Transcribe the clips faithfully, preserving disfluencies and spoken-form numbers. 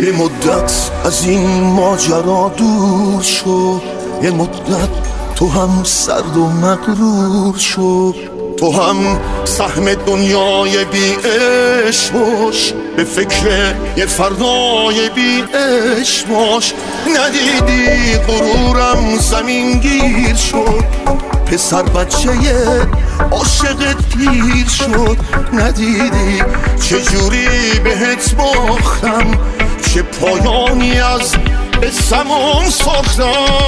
یه مدت از این ماجرا دور شو، یه مدت تو هم سرد و مغرور شو، تو هم سهم دنیای بی عشق باش، به فکر یه فردای بی عشق باش. ندیدی غرورم زمین گیر شد، پسر بچه عاشقت پیر شد. ندیدی چجوری بهت باختم، چه پایانی از قصمون ساختم.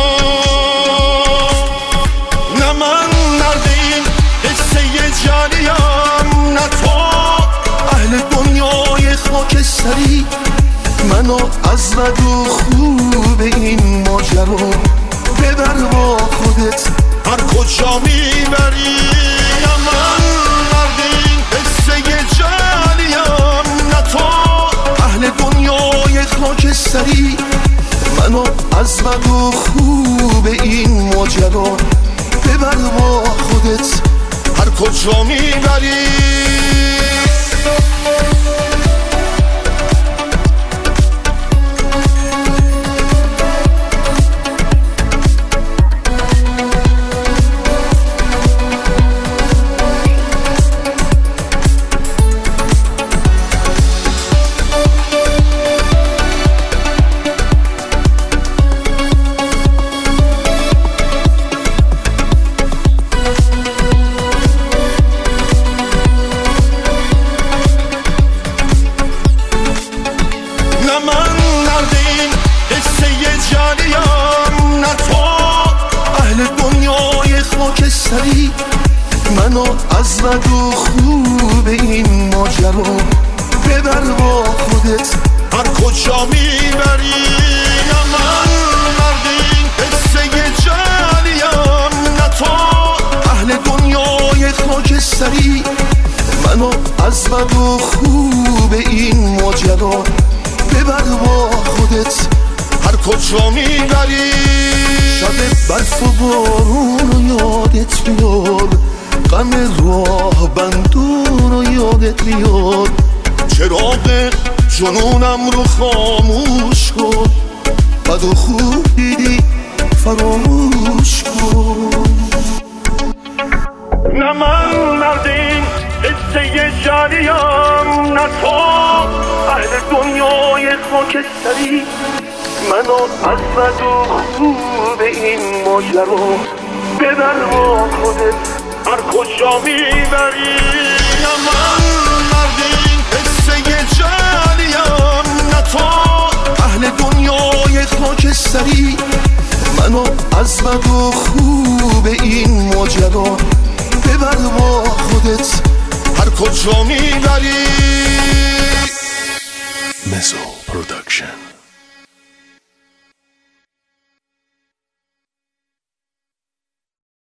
نه من مرد این قصه جریم، نه تو اهل دنیای خاکستری. منو از بد و خوب این ماجرا ببر با خودت هر کجا میبری. نه من مرد این قصه جریم، نه تو اهل دنیای خاکستری. منو از بد و خوب این ماجرا ببر با خودت هر کجا میبری. منو از بد و خوب این ماجرا ببر با خودت هر کجا میبری. نه من مرد این قصه جریم، نه تو اهل دنیای خاکستری. منو از بد و خوب این ماجرا ببر با خودت هر کجا میبری. شب برف و بارون رو یادت بیاد، غم راه بندون رو یادت بیاد. چراغ جنونم رو خاموش کن، بد و خوب دیدی فراموش کن. نه من مرد این قصه جریم، نه تو اهل دنیای خاکستری. منو از بد و خوب این ماجرا ببر با خودت هر کجا میبری. نه من مرد این قصه جریم، نه تو اهل دنیای خاکستری. منو از بد و خوب این ماجرا ببر با خودت هر کجا میبری. مزو پروداکشن.